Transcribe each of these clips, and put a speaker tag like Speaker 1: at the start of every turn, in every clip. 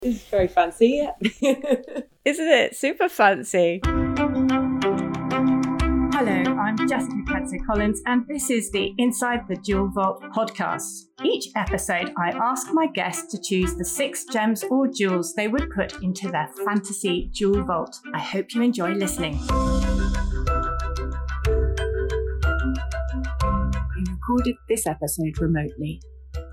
Speaker 1: It's very fancy, yeah.
Speaker 2: Isn't it? Super fancy.
Speaker 3: Hello, I'm Jessica Katzer-Collins, and this is the Inside the Jewel Vault podcast. Each episode, I ask my guests to choose the 6 gems or jewels they would put into their fantasy jewel vault. I hope you enjoy listening. We recorded this episode remotely.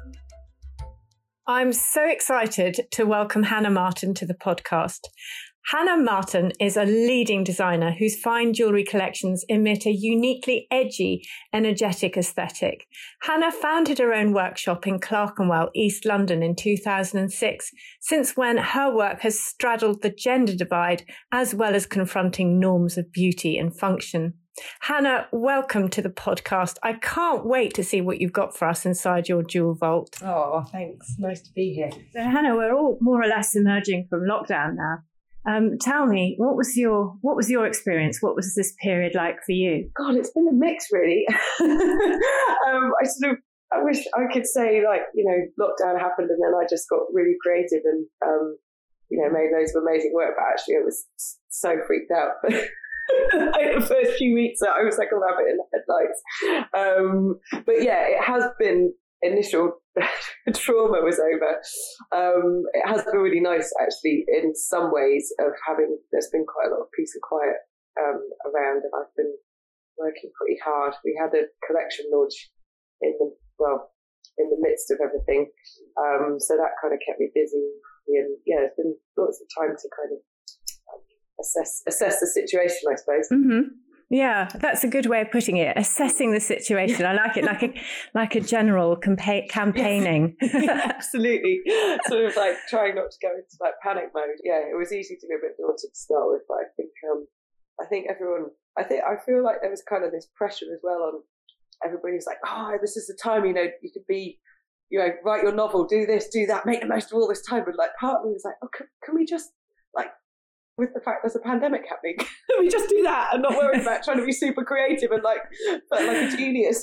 Speaker 3: I'm so excited to welcome Hannah Martin to the podcast. Hannah Martin is a leading designer whose fine jewellery collections emit a uniquely edgy, energetic aesthetic. Hannah founded her own workshop in Clerkenwell, East London in 2006, since when her work has straddled the gender divide as well as confronting norms of beauty and function. Hannah, welcome to the podcast. I can't wait to see what you've got for us inside your jewel vault.
Speaker 1: Oh, thanks. Nice to be here.
Speaker 3: So Hannah, we're all more or less emerging from lockdown now. Tell me, what was your experience? What was this period like for you?
Speaker 1: God, it's been a mix, really. I wish I could say, lockdown happened and then I just got really creative and, made loads of amazing work. But actually, I was so freaked out. The first few weeks, I was like a rabbit in the headlights. But yeah, it has been initial trauma was over. It has been really nice, actually, in some ways, there's been quite a lot of peace and quiet around, and I've been working pretty hard. We had a collection launch in the midst of everything, so that kind of kept me busy. And yeah, there's been lots of time to kind of assess the situation, I suppose.
Speaker 3: Mm-hmm. Yeah, that's a good way of putting it. Assessing the situation. I like it, like a general campaigning.
Speaker 1: Yeah, absolutely. Sort of like trying not to go into like panic mode. Yeah, it was easy to be a bit daunted to start with, but I feel like there was kind of this pressure as well on everybody. Was like, oh, this is the time, you could be, write your novel, do this, do that, make the most of all this time. But like part of me was like, oh, can we just with the fact there's a pandemic happening, can we just do that and not worry about trying to be super creative and like a genius?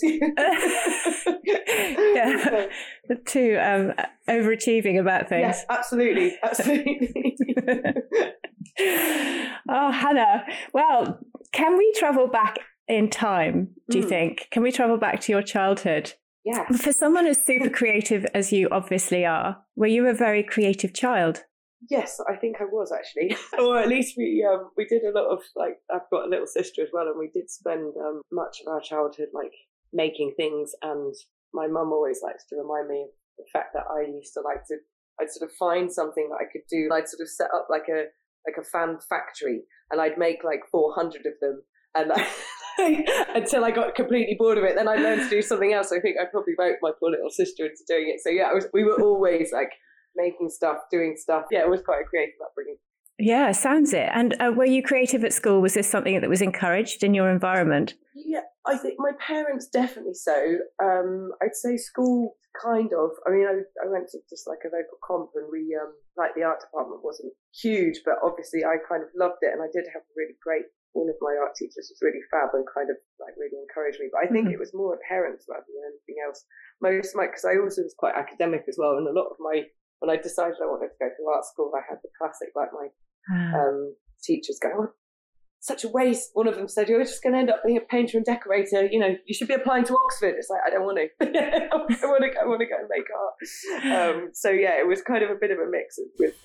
Speaker 3: Yeah, too overachieving about things.
Speaker 1: Yes, absolutely.
Speaker 3: Oh, Hannah, well, can we travel back in time, do you think? Can we travel back to your childhood?
Speaker 1: Yeah.
Speaker 3: For someone as super creative as you obviously are, were you a very creative child?
Speaker 1: Yes, I think I was, actually. Or at least we did a lot of, I've got a little sister as well, and we did spend much of our childhood making things, and my mum always likes to remind me of the fact that I used to I'd sort of find something that I could do. I'd sort of set up like a fan factory, and I'd make 400 of them, and until I got completely bored of it, then I learned to do something else. I think I probably wrote my poor little sister into doing it. So yeah, we were always making stuff, doing stuff. Yeah, it was quite a creative upbringing.
Speaker 3: Yeah, sounds it. And were you creative at school? Was this something that was encouraged in your environment?
Speaker 1: Yeah, I think my parents definitely so. I'd say school kind of. I mean, I went to just a local comp, and we the art department wasn't huge, but obviously I kind of loved it, and I did have a really great. One of my art teachers was really fab and kind of really encouraged me. But I think it was more parents rather than anything else. Because I also was quite academic as well, and a lot of when I decided I wanted to go to art school, I had the classic, my teachers go, oh, such a waste. One of them said, you're just going to end up being a painter and decorator. You should be applying to Oxford. It's I don't want to. I want to go and make art. So yeah, it was kind of a bit of a mix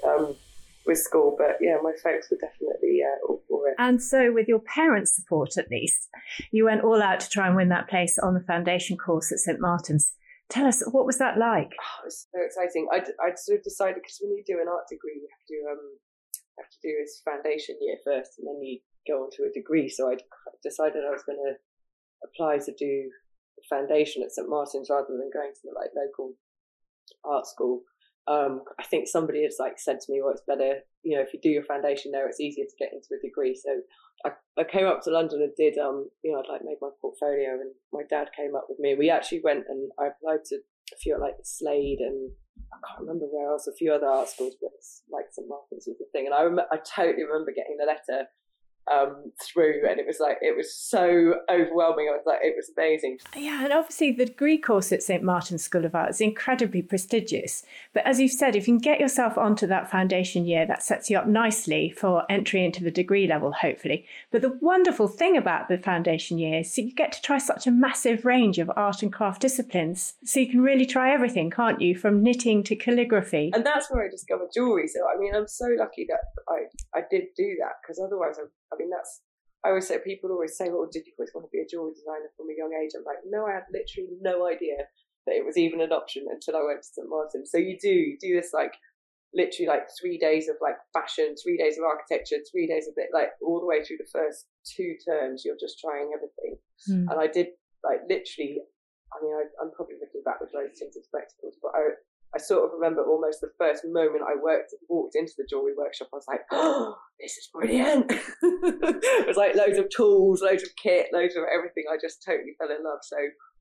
Speaker 1: with school. But yeah, my folks were definitely all for it.
Speaker 3: And so with your parents' support, at least, you went all out to try and win that place on the foundation course at St Martin's. Tell us, what was that like?
Speaker 1: Oh, it was so exciting. I'd sort of decided, because when you do an art degree, you have to do this foundation year first, and then you go on to a degree. So I decided I was going to apply to do the foundation at St Martin's rather than going to the local art school. I think somebody has said to me, well, it's better, if you do your foundation there, it's easier to get into a degree. So I came up to London and did, I'd made my portfolio, and my dad came up with me. We actually went and I applied to a few at Slade, and I can't remember where else, a few other art schools, but St Martin's was the thing. And I totally remember getting the letter through, and it was so overwhelming. I was like, it was amazing.
Speaker 3: Yeah, and obviously the degree course at St Martin's School of Art is incredibly prestigious. But as you've said, if you can get yourself onto that foundation year, that sets you up nicely for entry into the degree level, hopefully. But the wonderful thing about the foundation year is you get to try such a massive range of art and craft disciplines. So you can really try everything, can't you? From knitting to calligraphy.
Speaker 1: And that's where I discovered jewellery. So, I mean, I'm so lucky that I did do that, because otherwise, I always say, people always say, well, did you always want to be a jewellery designer from a young age? I'm like, no, I had literally no idea that it was even an option until I went to St Martin's. So you do this literally 3 days of fashion, 3 days of architecture, 3 days of it, all the way through the first 2 terms, you're just trying everything. And I did literally, I mean, I'm probably looking back with loads of things of spectacles, but I sort of remember almost the first moment I walked into the jewellery workshop, I was like, oh, this is brilliant. It was loads of tools, loads of kit, loads of everything. I just totally fell in love. So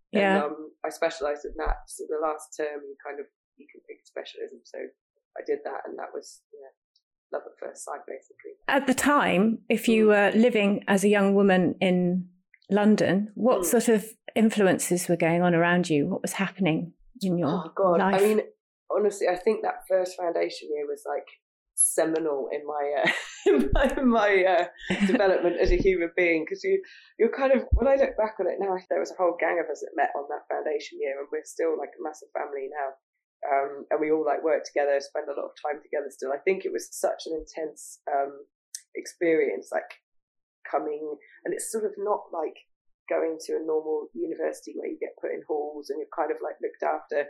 Speaker 1: I specialised in that. So the last term, you can pick a specialism. So I did that, and that was love at first sight, basically.
Speaker 3: At the time, if you were living as a young woman in London, what sort of influences were going on around you? What was happening in your life?
Speaker 1: I mean, honestly, I think that first foundation year was seminal in my development as a human being, because you're kind of, when I look back on it now, there was a whole gang of us that met on that foundation year, and we're still a massive family now, and we all work together, spend a lot of time together still. I think it was such an intense experience, coming, and it's sort of not going to a normal university where you get put in halls and you're kind of looked after.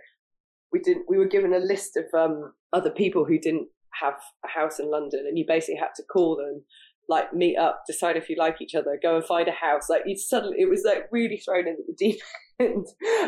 Speaker 1: We were given a list of other people who didn't have a house in London, and you basically had to call them, meet up, decide if you like each other, go and find a house. It was really thrown into the deep end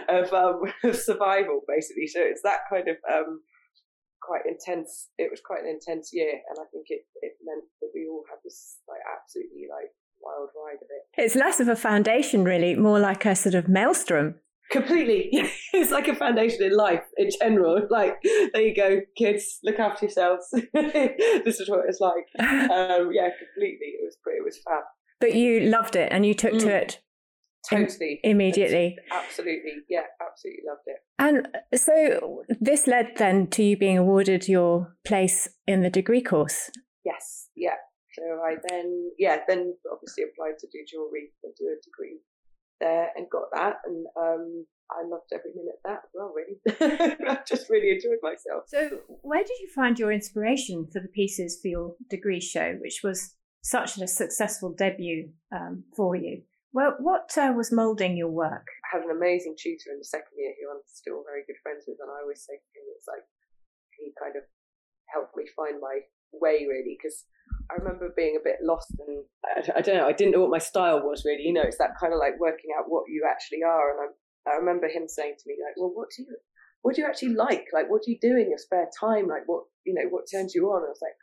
Speaker 1: of survival, basically. So it's that kind of quite intense. It was quite an intense year, and I think it meant that we all had this absolutely wild ride of it.
Speaker 3: It's less of a foundation, really, more like a sort of maelstrom.
Speaker 1: Completely. It's like a foundation in life in general. There you go, kids, look after yourselves. This is what it's like. Completely. It was fab.
Speaker 3: But you loved it, and you took to it
Speaker 1: totally
Speaker 3: immediately.
Speaker 1: Absolutely. Yeah, absolutely loved it.
Speaker 3: And so this led then to you being awarded your place in the degree course.
Speaker 1: Yes. Yeah. So I then obviously applied to do jewellery and do a degree there, and got that, and I loved every minute of that as well, really. I just really enjoyed myself.
Speaker 3: So where did you find your inspiration for the pieces for your degree show, which was such a successful debut for you? Well, what was moulding your work?
Speaker 1: I had an amazing tutor in the second year who I'm still very good friends with, and I always say to him, it's he kind of helped me find my way, really, because I remember being a bit lost, and I don't know, I didn't know what my style was, really. It's that kind of working out what you actually are. And I remember him saying to me, well, what do you actually like? What do you do in your spare time? What turns you on? I was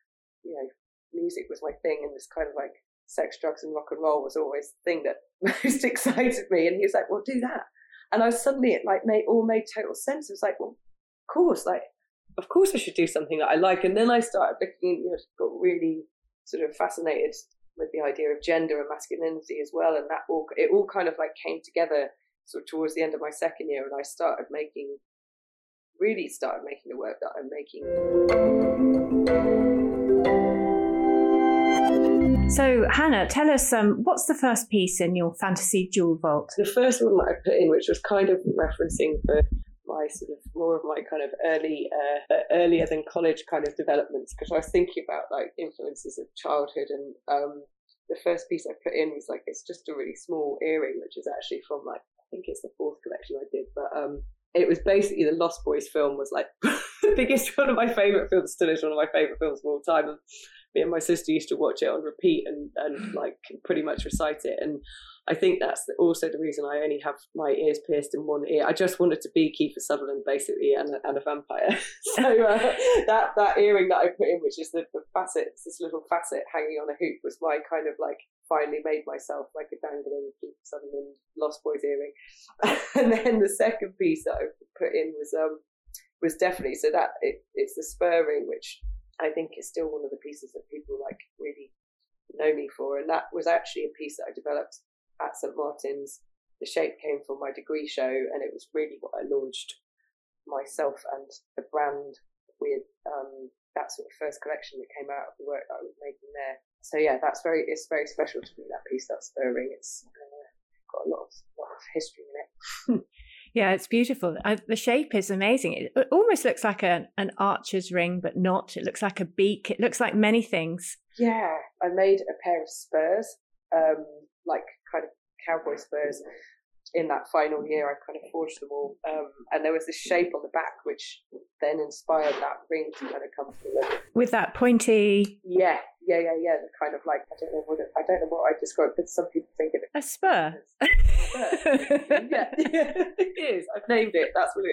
Speaker 1: music was my thing, and this kind of sex, drugs and rock and roll was always the thing that most excited me. And he was like, well, do that. And I suddenly, it made total sense. It was well, of course I should do something that I like. And then I started looking, got really sort of fascinated with the idea of gender and masculinity as well. And it all kind of came together sort of towards the end of my second year. And I started making the work that I'm making.
Speaker 3: So Hannah, tell us, what's the first piece in your fantasy jewel vault?
Speaker 1: The first one that I put in, which was kind of referencing for my sort of more of my kind of earlier than college kind of developments, because I was thinking about influences of childhood, and the first piece I put in was it's just a really small earring, which is actually from I think it's the 4th collection I did, but it was basically the Lost Boys film was the biggest, one of my favourite films, still is one of my favourite films of all time. And me and my sister used to watch it on repeat and pretty much recite it. And I think that's also the reason I only have my ears pierced in one ear. I just wanted to be Kiefer Sutherland, basically, and a vampire. So that earring that I put in, which is the facet, this little facet hanging on a hoop, was my kind of finally made myself a dangling Kiefer Sutherland Lost Boys earring. And then the second piece that I put in was definitely, so that it's the spur ring, which I think is still one of the pieces that people really know me for. And that was actually a piece that I developed at St Martin's. The shape came from my degree show, and it was really what I launched myself and the brand with that sort of first collection that came out of the work that I was making there. So yeah, it's very special to me, that piece, that spur ring. It's got a lot of history in it.
Speaker 2: Yeah, it's beautiful. The shape is amazing. It almost looks like an archer's ring, but not. It looks like a beak. It looks like many things.
Speaker 1: Yeah, I made a pair of spurs, like kind of cowboy spurs. In that final year, I kind of forged them all, and there was this shape on the back which then inspired that ring to kind of come through.
Speaker 2: With that pointy.
Speaker 1: Yeah. The kind of like, I don't know what I describe, but some people think it
Speaker 2: a spur.
Speaker 1: Yeah, it is. I've named it. That's what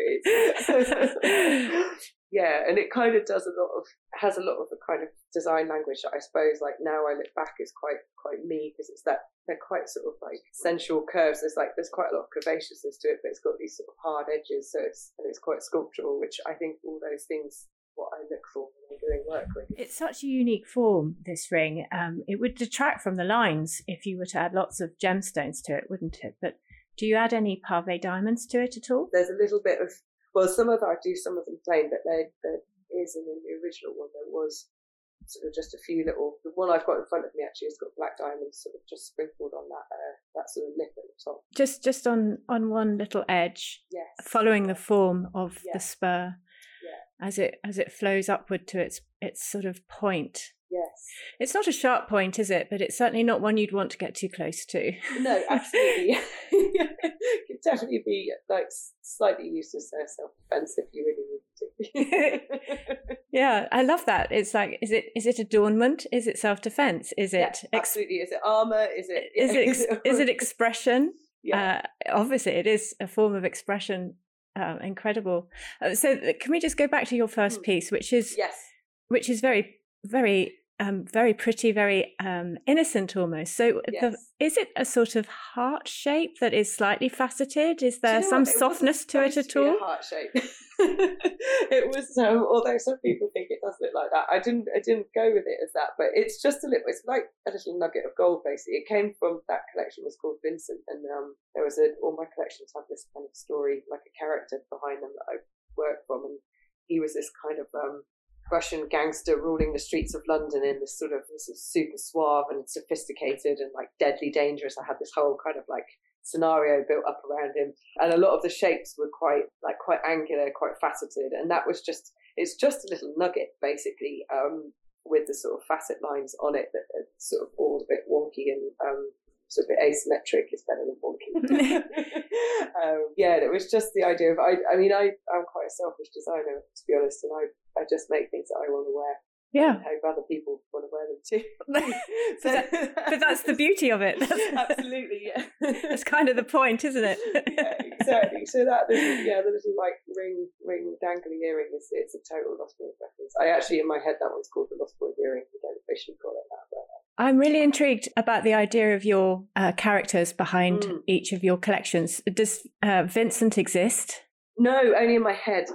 Speaker 1: it is. Yeah, and it kind of has a lot of the kind of design language that I suppose, like, now I look back, is quite me, because it's that they're quite sort of like sensual curves. There's quite a lot of curvaceousness to it, but it's got these sort of hard edges, so it's quite sculptural, which I think all those things what I look for when I'm doing work with.
Speaker 2: It's such a unique form, this ring. It would detract from the lines if you were to add lots of gemstones to it, wouldn't it? But do you add any pave diamonds to it at all?
Speaker 1: There's a little bit of, well, some of I do, some of them plain, but there is, and in the original one there was sort of just a few little. The one I've got in front of me actually has got black diamonds sort of just sprinkled on that sort of lip at the top.
Speaker 2: Just on one little edge.
Speaker 1: Yes.
Speaker 2: Following the form of the spur.
Speaker 1: Yeah.
Speaker 2: As it flows upward to its sort of point.
Speaker 1: Yes.
Speaker 2: It's not a sharp point, is it? But it's certainly not one you'd want to get too close to.
Speaker 1: No, absolutely. It could definitely be like slightly useless self-defense if you really need to.
Speaker 2: Yeah, I love that. It's like, is it adornment? Is it self-defense? Is it
Speaker 1: absolutely? Is it armor? Is
Speaker 2: it expression?
Speaker 1: Yeah.
Speaker 2: Obviously, it is a form of expression. Incredible. So, can we just go back to your first piece, which is very, very, very pretty, very innocent almost. So, is it a sort of heart shape that is slightly faceted? Is there some softness to it at all?
Speaker 1: A heart shape. It was, although some people think it does look like that, I didn't go with it as that, but it's just a little. It's like a little nugget of gold, basically. It came from that collection was called Vincent, and there was all my collections have this kind of story, like a character behind them that I worked from, and he was this kind of Russian gangster ruling the streets of London in this sort of super suave and sophisticated and like deadly dangerous. I had this whole kind of like scenario built up around him, and a lot of the shapes were quite angular, quite faceted, and it's just a little nugget basically, with the sort of facet lines on it that are sort of all a bit wonky and sort of a bit asymmetric is better than wonky. It was just the idea of I'm quite a selfish designer, to be honest, and I just make things that I want to wear.
Speaker 2: Yeah.
Speaker 1: I hope other people want to wear them too.
Speaker 2: But that's the beauty of it.
Speaker 1: Absolutely, yeah.
Speaker 2: That's kind of the point, isn't it?
Speaker 1: Yeah, exactly. So that the little like ring dangly earring it's a total Lost Boys reference. I actually, in my head, that one's called the Lost Boys earring. I don't officially call it that, but
Speaker 2: I'm really intrigued about the idea of your characters behind each of your collections. Does Vincent exist?
Speaker 1: No, only in my head.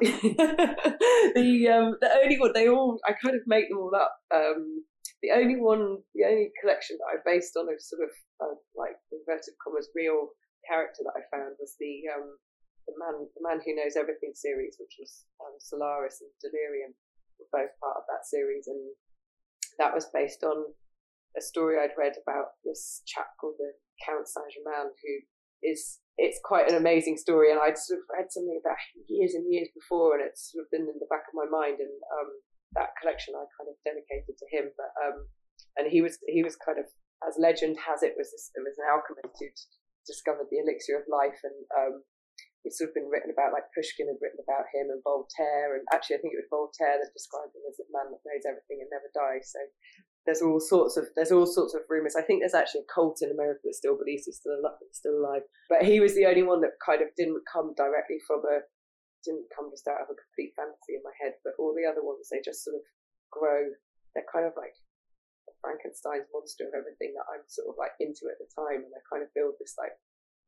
Speaker 1: The only one, I kind of make them all up. The only collection that I based on a sort of like inverted commas real character that I found was the man who knows everything series, which was Solaris and Delirium were both part of that series, and that was based on a story I'd read about this chap called the Count Saint-Germain, who it's quite an amazing story, and I'd sort of read something about years and years before, and it's sort of been in the back of my mind, and that collection I kind of dedicated to him. But and he was kind of, as legend has it, was an alchemist who discovered the elixir of life, and it's sort of been written about, like Pushkin had written about him, and Voltaire, and actually I think it was Voltaire that described him as a man that knows everything and never dies. So there's all sorts of rumours. I think there's actually a cult in America that still believes he's still alive. But he was the only one that kind of didn't come just out of a complete fantasy in my head. But all the other ones, they just sort of grow. They're kind of like Frankenstein's monster of everything that I'm sort of like into at the time, and I kind of build this like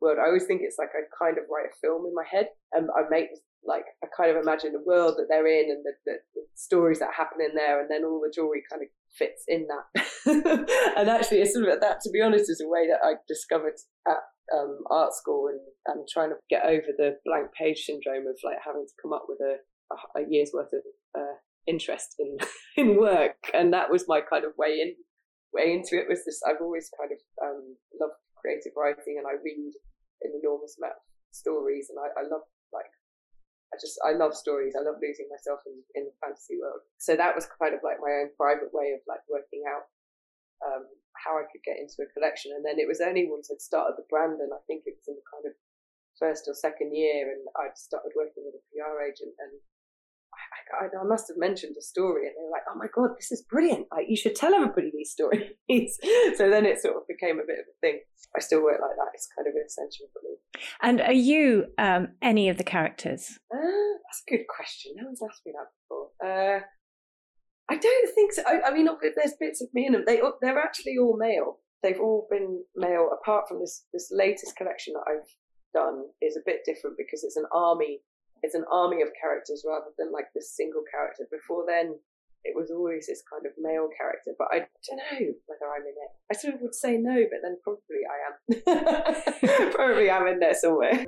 Speaker 1: world. I always think it's like I kind of write a film in my head, and I make like I kind of imagine the world that they're in and the stories that happen in there, and then all the jewelry kind of fits in that. And actually, it's sort of that, to be honest, is a way that I discovered at art school, and I'm trying to get over the blank page syndrome of like having to come up with a year's worth of interest in work, and that was my kind of way into it. Was this? I've always kind of loved creative writing, and I read an enormous amount of stories, and I love I love stories. I love losing myself in the fantasy world. So that was kind of like my own private way of like working out how I could get into a collection. And then it was only once I'd started the brand, and I think it was in the kind of first or second year, and I'd started working with a PR agent, and I must have mentioned a story, and they were like, "Oh my God, this is brilliant! Like, you should tell everybody these stories." So then it sort of became a bit of a thing. I still work like that. It's kind of essential for me.
Speaker 2: And are you any of the characters?
Speaker 1: That's a good question. No one's asked me that before. I don't think so. I mean, there's bits of me in them. They're actually all male. They've all been male, apart from this latest collection that I've done is a bit different because it's an army. It's an army of characters rather than like this single character. Before then, it was always this kind of male character, but I don't know whether I'm in it. I sort of would say no, but then probably I am. Probably I'm in there somewhere.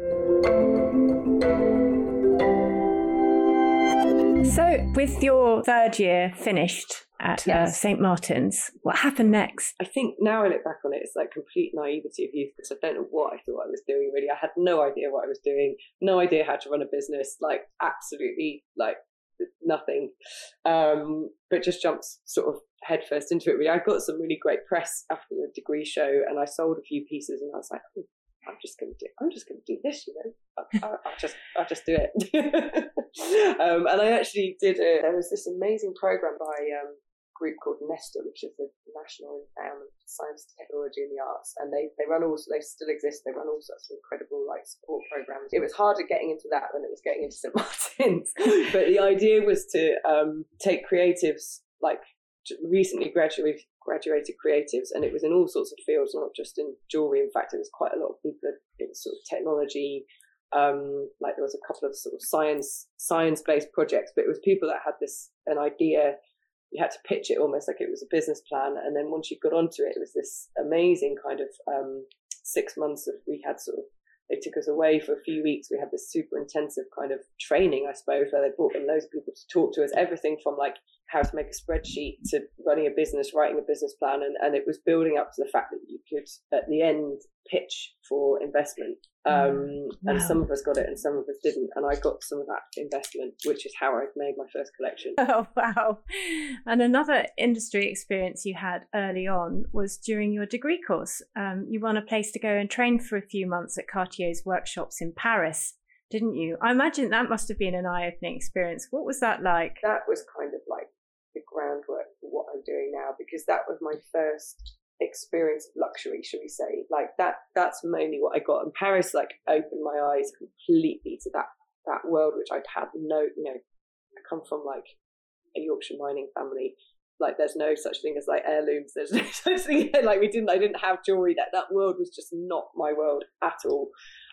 Speaker 2: So with your third year finished at St. Martin's, what happened next?
Speaker 1: I think now I look back on it, it's like complete naivety of youth, because I don't know what I thought I was doing really. I had no idea what I was doing, no idea how to run a business, like absolutely like nothing, but just jumped sort of headfirst into it really. I got some really great press after the degree show, and I sold a few pieces, and I was like, I'm just going to do this, you know. I'll just do it. And I actually did there was this amazing program by a group called Nesta, which is the National Endowment for Science, Technology and the Arts, and they still exist. They run all sorts of incredible like support programs. It was harder getting into that than it was getting into St. Martin's, but the idea was to take creatives, like recently graduated creatives, and it was in all sorts of fields, not just in jewelry. In fact, it was quite a lot of people in sort of technology, like there was a couple of sort of science-based projects, but it was people that had an idea. You had to pitch it almost like it was a business plan, and then once you got onto it, it was this amazing kind of 6 months of, we had sort of, they took us away for a few weeks. We had this super intensive kind of training, I suppose, where they brought in loads of people to talk to us, everything from like how to make a spreadsheet to running a business, writing a business plan. And it was building up to the fact that you could, at the end, pitch for investment. Wow. And some of us got it and some of us didn't. And I got some of that investment, which is how I made my first collection.
Speaker 2: Oh, wow. And another industry experience you had early on was during your degree course. You won a place to go and train for a few months at Cartier's workshops in Paris, didn't you? I imagine that must have been an eye-opening experience. What was that like?
Speaker 1: That was kind of like the groundwork for what I'm doing now, because that was my first experience of luxury, shall we say. Like that's mainly what I got. And Paris like opened my eyes completely to that world, which I'd had no, I come from like a Yorkshire mining family. Like there's no such thing as like heirlooms. There's no such thing, like I didn't have jewelry. That world was just not my world at all.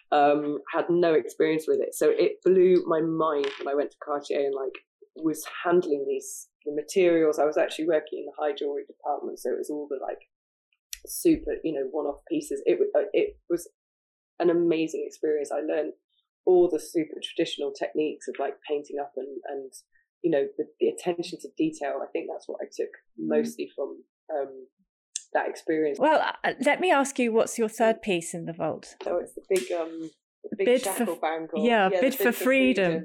Speaker 1: Had no experience with it. So it blew my mind when I went to Cartier and like was handling the materials. I was actually working in the high jewelry department, so it was all the like super, one-off pieces. It was an amazing experience. I learned all the super traditional techniques of like painting up and the attention to detail. I think that's what I took mostly from that experience.
Speaker 2: Well, let me ask you, what's your third piece in the vault?
Speaker 1: So it's the big shackle bangle.
Speaker 2: Yeah, bid for freedom.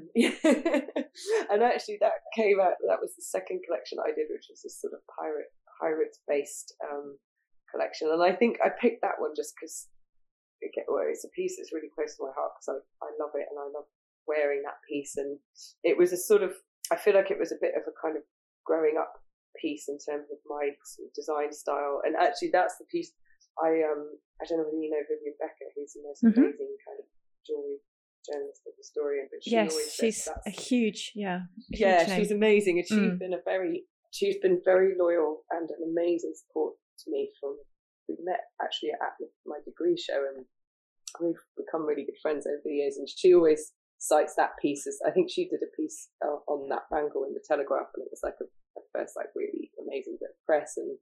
Speaker 1: And actually that came out, that was the second collection I did, which was this sort of pirate-based collection. And I think I picked that one just because it's a piece that's really close to my heart, because I love it and I love wearing that piece. And it was a sort of, I feel like it was a bit of a kind of growing up piece in terms of my sort of design style. And actually that's the piece I don't know whether you know Vivienne Becker, who's the most amazing kind of jewelry journalist and historian, but
Speaker 2: she's a huge
Speaker 1: name.
Speaker 2: She's
Speaker 1: amazing, and she's been very loyal and an amazing support to me. We met actually at my degree show, and we've become really good friends over the years, and she always cites that piece as, I think she did a piece on that bangle in the Telegraph, and it was like a first like really amazing bit of press, and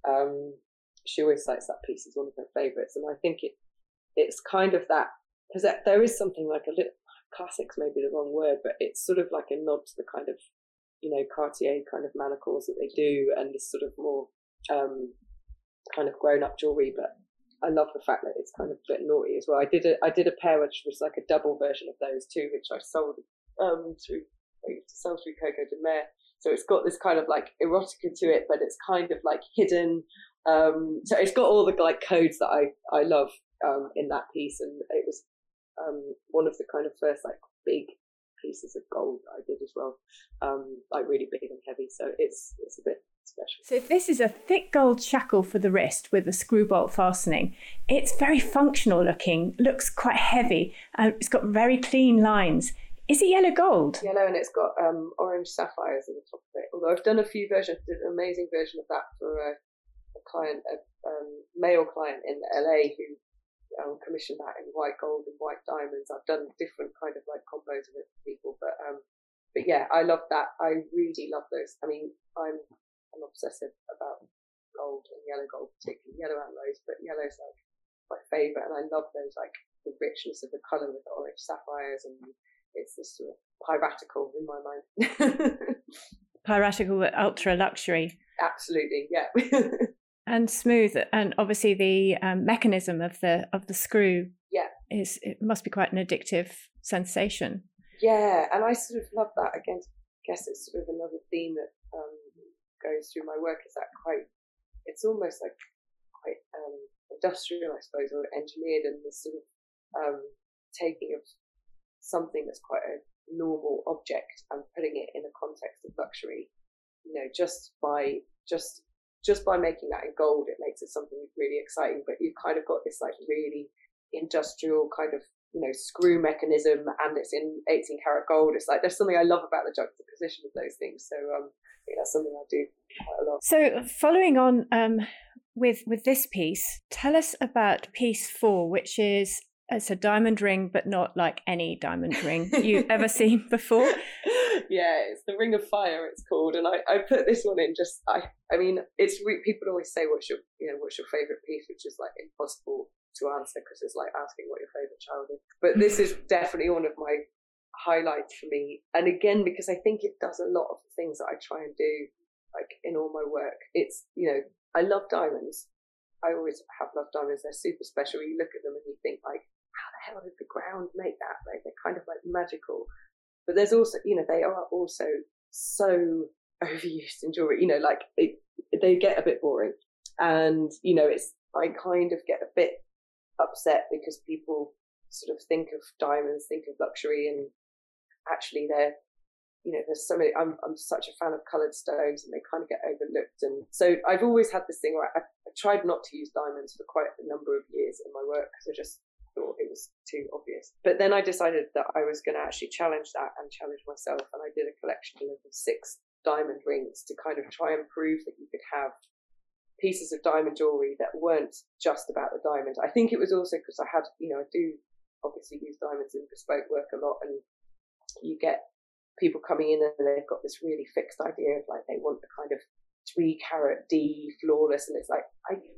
Speaker 1: she always cites that piece as one of her favourites. And I think it's kind of that, because there is something like a little, classics may be the wrong word, but it's sort of like a nod to the kind of, you know, Cartier kind of manacles that they do, and this sort of more kind of grown up jewellery. But I love the fact that it's kind of a bit naughty as well. I did a pair which was like a double version of those two, which I sold through Coco de Mer. So it's got this kind of like erotica to it, but it's kind of like hidden. So it's got all the like codes that I love in that piece, and it was one of the kind of first like big pieces of gold that I did as well, like really big and heavy. So it's a bit special.
Speaker 2: So this is a thick gold shackle for the wrist with a screw bolt fastening. It's very functional looking, looks quite heavy. It's got very clean lines. Is it yellow gold?
Speaker 1: Yellow, and it's got orange sapphires on the top of it. Although I've done a few versions, did an amazing version of that for a client, a male client in LA who commissioned that in white gold and white diamonds. I've done different kind of like combos of it for people, but yeah, I love that. I really love those. I mean, I'm obsessive about gold and yellow gold, particularly yellow and rose, but yellow's like my favourite, and I love those, like the richness of the colour with the orange sapphires, and it's this sort of piratical in my mind.
Speaker 2: Piratical, ultra luxury.
Speaker 1: Absolutely, yeah.
Speaker 2: And smooth, and obviously the mechanism of the screw, it must be quite an addictive sensation.
Speaker 1: Yeah, and I sort of love that. Again, I guess it's sort of another theme that goes through my work, is that it's almost like quite industrial, I suppose, or engineered, and this sort of taking of something that's quite a normal object and putting it in a context of luxury. You know, just by making that in gold, it makes it something really exciting. But you've kind of got this like really industrial kind of, you know, screw mechanism, and it's in 18 karat gold. It's like, there's something I love about the juxtaposition of those things. So I think that's something I do quite a lot.
Speaker 2: So following on with this piece, tell us about piece 4, which is, it's a diamond ring, but not like any diamond ring you've ever seen before.
Speaker 1: Yeah, it's the Ring of Fire, it's called, and I put this one in just, I mean, it's people always say what's your favourite piece, which is like impossible to answer because it's like asking what your favourite child is. But this is definitely one of my highlights for me, and again because I think it does a lot of the things that I try and do, like in all my work. It's, you know, I love diamonds. I always have loved diamonds. They're super special. You look at them and you think like, how the hell did the ground make that? Like, they're kind of like magical. But there's also, you know, they are also so overused in jewelry. You know, like they get a bit boring, and you know, I kind of get a bit upset because people sort of think of diamonds, think of luxury, and actually they're, you know, there's so many. I'm such a fan of coloured stones, and they kind of get overlooked. And so I've always had this thing where I tried not to use diamonds for quite a number of years in my work because I just thought it was too obvious. But then I decided that I was going to actually challenge that and challenge myself, and I did a collection of 6 diamond rings to kind of try and prove that you could have pieces of diamond jewelry that weren't just about the diamond. I think it was also because I had, you know, I do obviously use diamonds in bespoke work a lot, and you get people coming in and they've got this really fixed idea of like they want the kind of 3 carat D flawless, and it's like,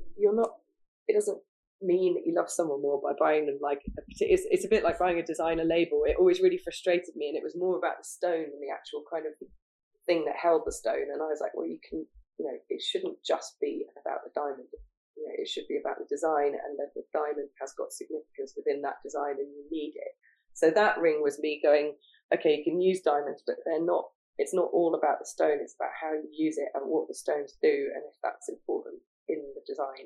Speaker 1: it doesn't mean that you love someone more by buying them like it's a bit like buying a designer label. It always really frustrated me, and it was more about the stone and the actual kind of thing that held the stone. And I was like, well, you can, you know, it shouldn't just be about the diamond. You know, it should be about the design, and that the diamond has got significance within that design, and you need it. So that ring was me going, okay, you can use diamonds, but it's not all about the stone. It's about how you use it and what the stones do, and if that's important in the design.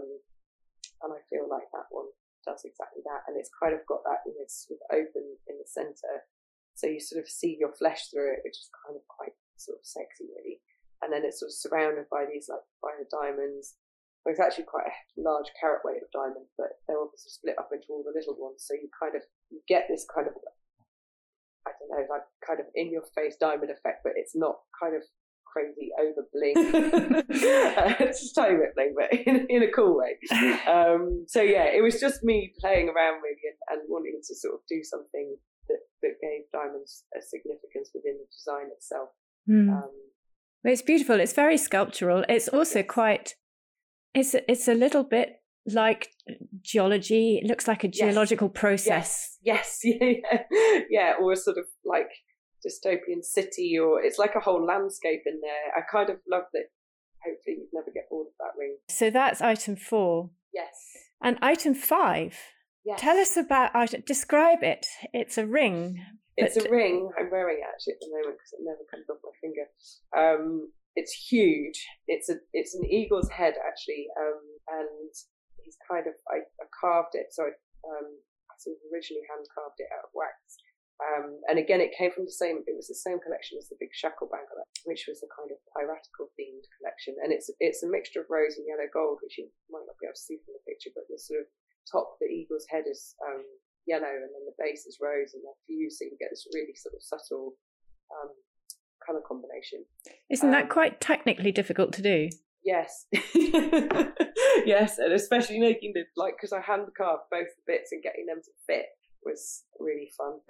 Speaker 1: And I feel like that one does exactly that. And it's kind of got that, you know, it's sort of open in the centre, so you sort of see your flesh through it, which is kind of quite sort of sexy, really. And then it's sort of surrounded by these like finer diamonds. Well, it's actually quite a large carat weight of diamond, but they're obviously split up into all the little ones. So you get this kind of, I don't know, like kind of in your face diamond effect, but it's not kind of crazy over bling, just tiny bit bling, but in a cool way. So yeah, it was just me playing around really and wanting to sort of do something that gave diamonds a significance within the design itself.
Speaker 2: It's beautiful. It's very sculptural. It's also quite. It's a little bit like geology. It looks like a geological process.
Speaker 1: Yes. Yeah, or a sort of like dystopian city, or it's like a whole landscape in there. I kind of love it. Hopefully you'd never get bored of that ring.
Speaker 2: So that's item 4.
Speaker 1: Yes.
Speaker 2: And item 5. Yes. Tell us about describe it. It's a ring.
Speaker 1: It's a ring. I'm wearing it actually at the moment because it never comes off my finger. It's huge. It's an eagle's head actually, and he's kind of I carved it. So I sort of originally hand carved it out of wax. And again, it came from it was the same collection as the Big Shacklebanger, which was a kind of piratical themed collection. And it's a mixture of rose and yellow gold, which you might not be able to see from the picture, but the sort of top, the eagle's head is yellow, and then the base is rose, and they're fused, so you get this really sort of subtle colour combination.
Speaker 2: Isn't that quite technically difficult to do?
Speaker 1: Yes. Yes, and especially making because I hand carved both the bits and getting them to fit was really fun.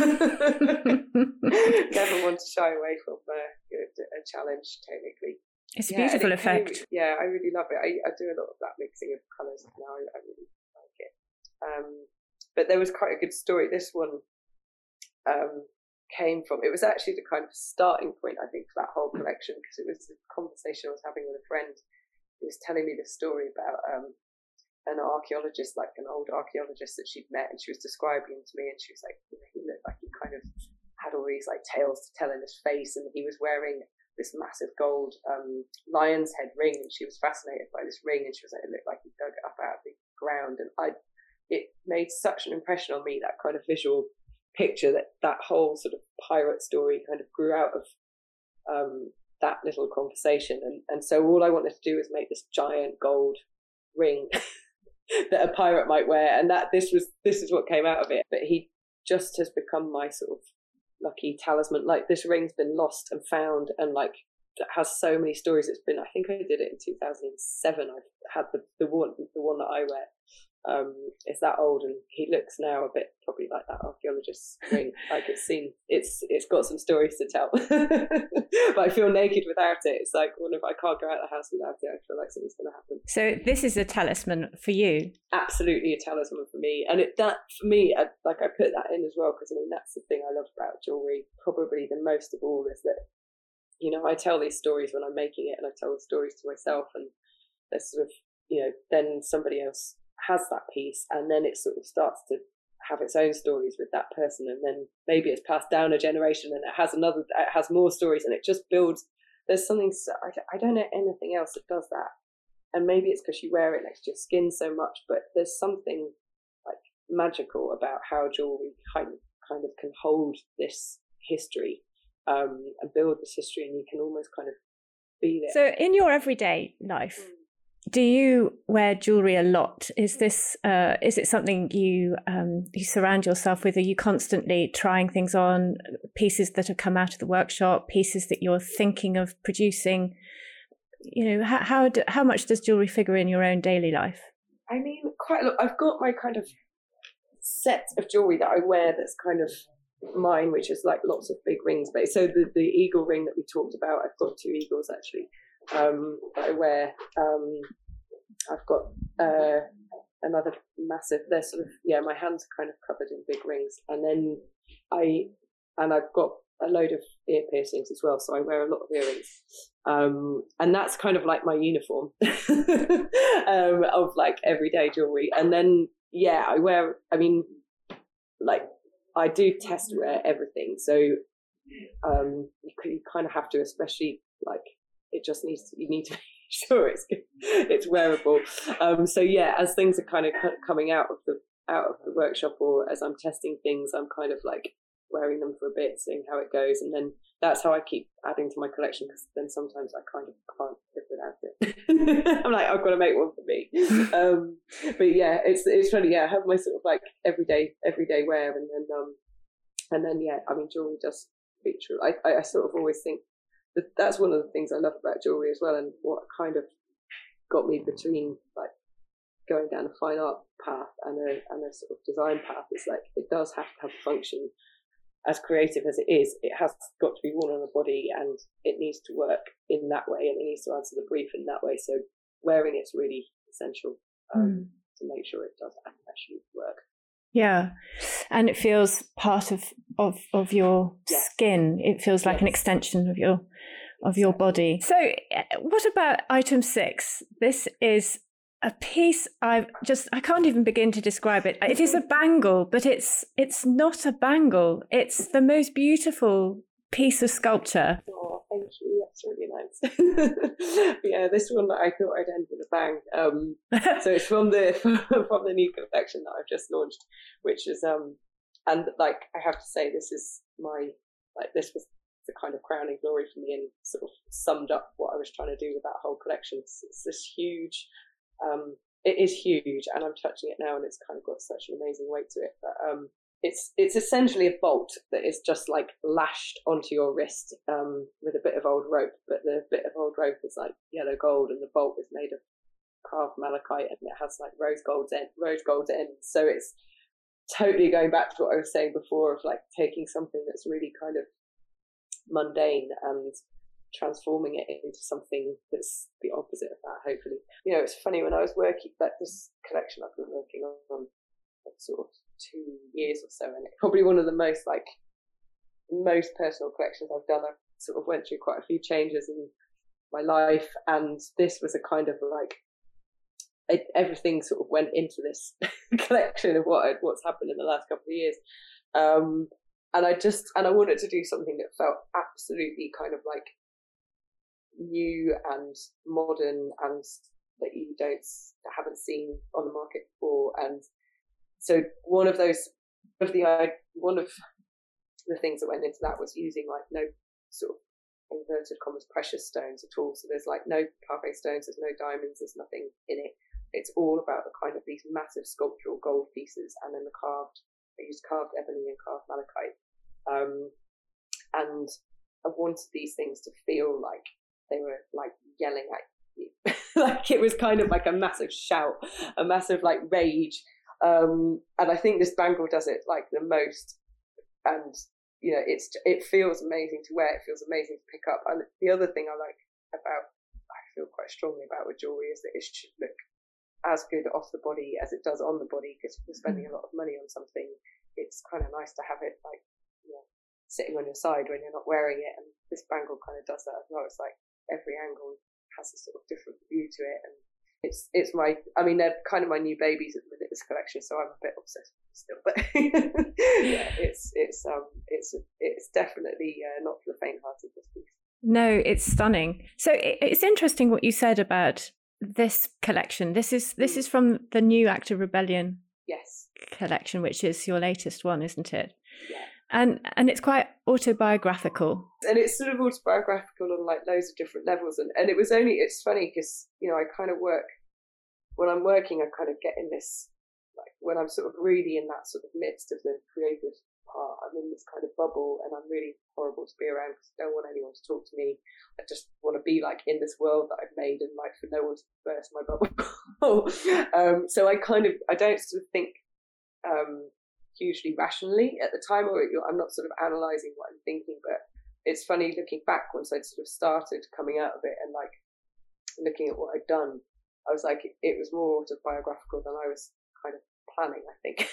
Speaker 1: Never want to shy away from a challenge technically.
Speaker 2: It's a beautiful effect.
Speaker 1: I really love it. I do a lot of that mixing of colours now. I really like it. But there was quite a good story. This one came from, it was actually the kind of starting point, I think, for that whole collection, because it was a conversation I was having with a friend who was telling me this story about an archaeologist, like an old archaeologist that she'd met, and she was describing him to me, and she was like, he looked like he kind of had all these like tales to tell in his face, and he was wearing this massive gold lion's head ring, and she was fascinated by this ring, and she was like, it looked like he dug it up out of the ground, and it made such an impression on me, that kind of visual picture, that whole sort of pirate story kind of grew out of that little conversation, and so all I wanted to do was make this giant gold ring that a pirate might wear, and that this is what came out of it. But he just has become my sort of lucky talisman. Like, this ring's been lost and found, and like it has so many stories. It's been, I think I did it in 2007. I've had the one that I wear. It's that old, and he looks now a bit probably like that archaeologist's ring. Like, it's got some stories to tell. But I feel naked without it. It's like, well, if I can't go out of the house without it, I feel like something's going to happen.
Speaker 2: So this is a talisman for you.
Speaker 1: Absolutely a talisman for me, and that for me, I put that in as well, because I mean that's the thing I love about jewelry probably the most of all, is that, you know, I tell these stories when I'm making it, and I tell the stories to myself, and there's sort of, you know, then somebody else has that piece, and then it sort of starts to have its own stories with that person, and then maybe it's passed down a generation, and it has more stories, and it just builds. There's something I don't know anything else that does that, and maybe it's because you wear it next to your skin so much, but there's something like magical about how jewelry kind of can hold this history and build this history, and you can almost kind of be there.
Speaker 2: So in your everyday life, do you wear jewelry a lot? Is it something you surround yourself with? Are you constantly trying things on, pieces that have come out of the workshop, pieces that you're thinking of producing? You know, how much does jewelry figure in your own daily life?
Speaker 1: I mean, quite a lot. I've got my kind of set of jewelry that I wear that's kind of mine, which is like lots of big rings. So the eagle ring that we talked about, I've got 2 eagles actually. That I wear. I've got another massive. They're sort of, my hands are kind of covered in big rings, and then I've got a load of ear piercings as well. So I wear a lot of earrings, and that's kind of like my uniform of like everyday jewelry. And then I wear. I mean, like I do test wear everything. So you kind of have to, especially like. It just you need to be sure it's wearable. So as things are kind of coming out of the workshop, or as I'm testing things, I'm kind of like wearing them for a bit, seeing how it goes, and then that's how I keep adding to my collection, because then sometimes I kind of can't live without it. I'm like, I've got to make one for me. But it's funny. I have my sort of like everyday wear, and then I mean, jewelry does feature. I sort of always think, that's one of the things I love about jewellery as well, and what kind of got me between like going down a fine art path and a sort of design path is like it does have to have a function. As creative as it is, it has got to be worn on the body, and it needs to work in that way, and it needs to answer the brief in that way. So wearing it's really essential to make sure it does actually work.
Speaker 2: Yeah, and it feels part of your skin. It feels like an extension of your body. So, what about item 6? This is a piece I can't even begin to describe it. It is a bangle, but it's not a bangle. It's the most beautiful piece of sculpture.
Speaker 1: Oh, thank you. That's really nice. Yeah, this one I thought I'd end with a bang. So it's from the new collection that I've just launched, which is and like I have to say, this is this was the kind of crowning glory for me, and sort of summed up what I was trying to do with that whole collection. It's this huge. It is huge, and I'm touching it now, and it's kind of got such an amazing weight to it. But it's essentially a bolt that is just like lashed onto your wrist with a bit of old rope. But the bit of old rope is like yellow gold, and the bolt is made of carved malachite, and it has like rose gold ends. So it's totally going back to what I was saying before of like taking something that's really kind of mundane and transforming it into something that's the opposite of that, hopefully. You know, it's funny, when I was working, like this collection I've been working on sort of 2 years or so, and it's probably one of the most personal collections I've done. I've sort of went through quite a few changes in my life, and this was a kind of like everything sort of went into this collection of what's happened in the last couple of years. And I wanted to do something that felt absolutely kind of like new and modern, and that you haven't seen on the market before. And so one of the things that went into that was using like no sort of inverted commas precious stones at all. So there's like no pavé stones, there's no diamonds, there's nothing in it. It's all about the kind of these massive sculptural gold pieces, and then I used carved ebony and carved malachite. And I wanted these things to feel like they were like yelling at you. Like it was kind of like a massive shout, a massive like rage. And I think this bangle does it like the most. And you know, it feels amazing to wear, it feels amazing to pick up. And the other thing I feel quite strongly about with jewelry is that it should look as good off the body as it does on the body, because if we're spending a lot of money on something, it's kind of nice to have it like, you know, sitting on your side when you're not wearing it. And this bangle kind of does that as well. It's like every angle has a sort of different view to it, and they're kind of my new babies at the minute, this collection, so I'm a bit obsessed with it still. But yeah, it's definitely not for the faint-hearted, this piece.
Speaker 2: No, it's stunning. So it's interesting what you said about this collection. This is from the new Act of Rebellion collection, which is your latest one, isn't it?
Speaker 1: Yeah.
Speaker 2: And it's quite autobiographical.
Speaker 1: And it's sort of autobiographical on like loads of different levels. And it's funny because, you know, I kind of when I'm working, I kind of get in this, like when I'm sort of really in that sort of midst of the creative part, I'm in this kind of bubble, and I'm really horrible to be around because I don't want anyone to talk to me. I just want to be like in this world that I've made, and like for no one to burst my bubble. So I don't sort of think hugely rationally at the time, or I'm not sort of analysing what I'm thinking. But it's funny looking back, once I'd sort of started coming out of it and like looking at what I'd done, I was like, it was more autobiographical than I was kind of planning, I think.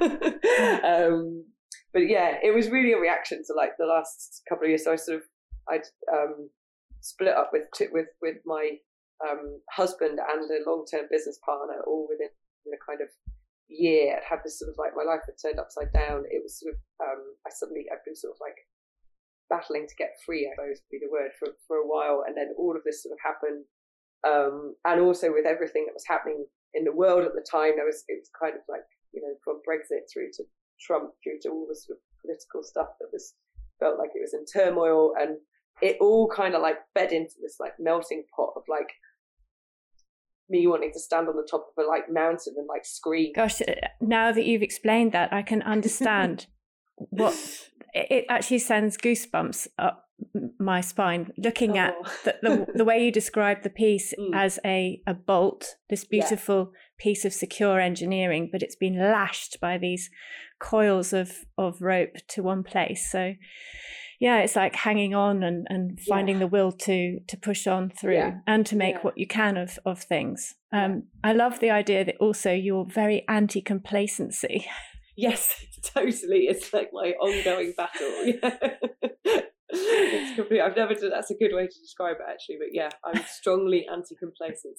Speaker 1: But yeah, it was really a reaction to like the last couple of years. So I'd split up with my husband and a long-term business partner all within a kind of year. I'd had this sort of like, my life had turned upside down. It was sort of I've been sort of like battling to get free, I suppose would be the word, for a while, and then all of this sort of happened. And also with everything that was happening in the world at the time, it was kind of like, you know, from Brexit through to Trump, through to all the sort of political stuff that felt like it was in turmoil, and it all kind of like fed into this like melting pot of like me wanting to stand on the top of a like mountain and like scream.
Speaker 2: Gosh, now that you've explained that, I can understand what it actually sends goosebumps up my spine looking at the way you described the piece as a bolt, this beautiful piece of secure engineering, but it's been lashed by these coils of rope to one place. So yeah, it's like hanging on and finding the will to push on through and to make what you can of things. I love the idea that also you're very anti-complacency.
Speaker 1: Yes, totally. It's like my ongoing battle. It's complete. I've never done. That's a good way to describe it, actually. But yeah, I'm strongly anti-complacent.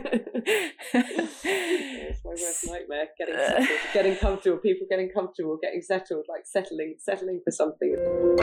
Speaker 1: It's my worst nightmare. Getting settled, getting comfortable. People getting comfortable, getting settled, like settling for something.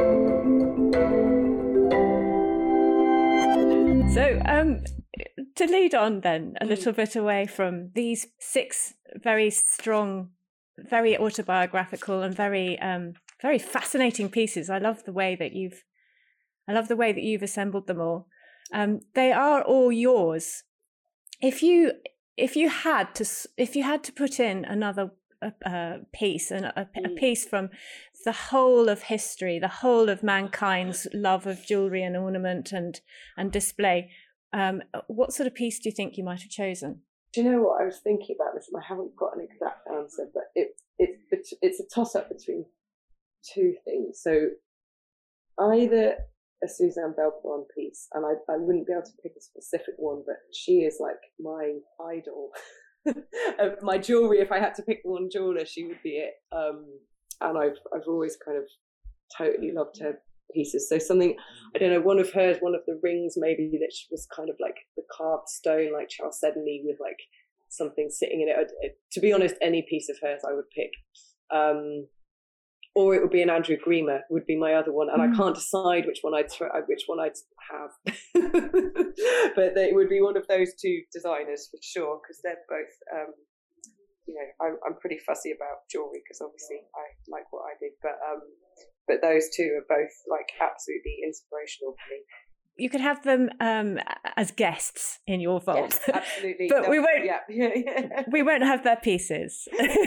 Speaker 2: So, to lead on then a little bit away from these 6 very strong, very autobiographical, and very fascinating pieces. I love the way that you've assembled them all. They are all yours. If you had to put in another piece, and a piece from the whole of history, the whole of mankind's love of jewelry and ornament and display, what sort of piece do you think you might have chosen?
Speaker 1: Do you know what I was thinking about this, and I haven't got an exact answer, but it's a toss-up between 2 things. So either a Suzanne Belperron piece, and I wouldn't be able to pick a specific one, but she is like my idol. My jewellery, if I had to pick one jeweller, she would be it. And I've always kind of totally loved her pieces. So something, I don't know, one of hers, one of the rings maybe that she was kind of like the carved stone, like Charles Sedney, with like something sitting in it. To be honest, any piece of hers I would pick. Or it would be an Andrew Grima would be my other one, and I can't decide which one I'd have. But it would be one of those 2 designers for sure, because they're both. I'm pretty fussy about jewelry because obviously I like what I did, but those 2 are both like absolutely inspirational for me.
Speaker 2: You could have them as guests in your vault.
Speaker 1: Yes, absolutely.
Speaker 2: But we won't. We won't have their pieces.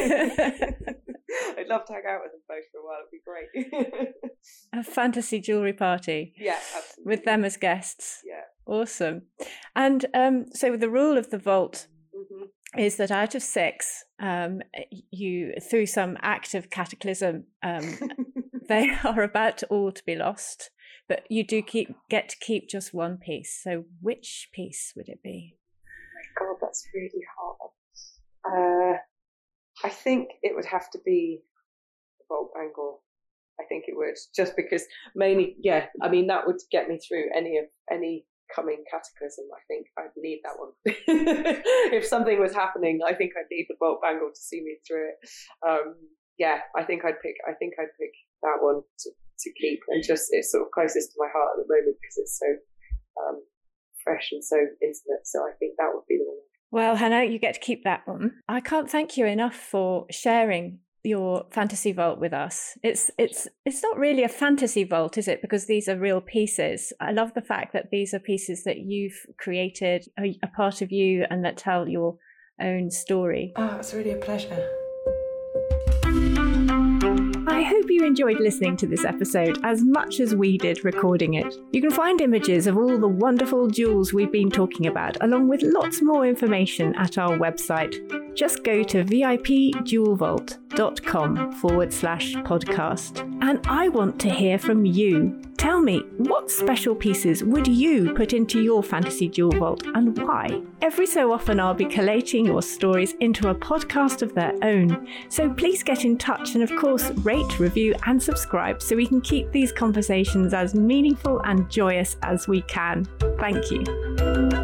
Speaker 1: I'd love to hang out with them both for a while. It'd be great.
Speaker 2: A fantasy jewellery party.
Speaker 1: Yeah, absolutely.
Speaker 2: With them as guests.
Speaker 1: Yeah.
Speaker 2: Awesome. And so the rule of the vault is that out of 6, you, through some act of cataclysm, they are about all to be lost. But you do get to keep just one piece. So which piece would it be?
Speaker 1: Oh my God, that's really hard. I think it would have to be the vault bangle. I think it would, just because mainly, that would get me through any coming cataclysm. I think I'd need that one. If something was happening, I think I'd need the vault bangle to see me through it. I think I'd pick that one to keep, and just it's sort of closest to my heart at the moment because it's so fresh and so intimate. So I think that would be the one.
Speaker 2: Well, Hannah, you get to keep that one. I can't thank you enough for sharing your fantasy vault with us. It's not really a fantasy vault, is it? Because these are real pieces. I love the fact that these are pieces that you've created, a part of you, and that tell your own story.
Speaker 1: Oh, it's really a pleasure.
Speaker 3: I hope you enjoyed listening to this episode as much as we did recording it. You can find images of all the wonderful jewels we've been talking about, along with lots more information at our website. Just go to vipjewelvault.com/podcast. And I want to hear from you. Tell me, what special pieces would you put into your fantasy jewel vault and why? Every so often I'll be collating your stories into a podcast of their own. So please get in touch and of course rate, review and subscribe so we can keep these conversations as meaningful and joyous as we can. Thank you.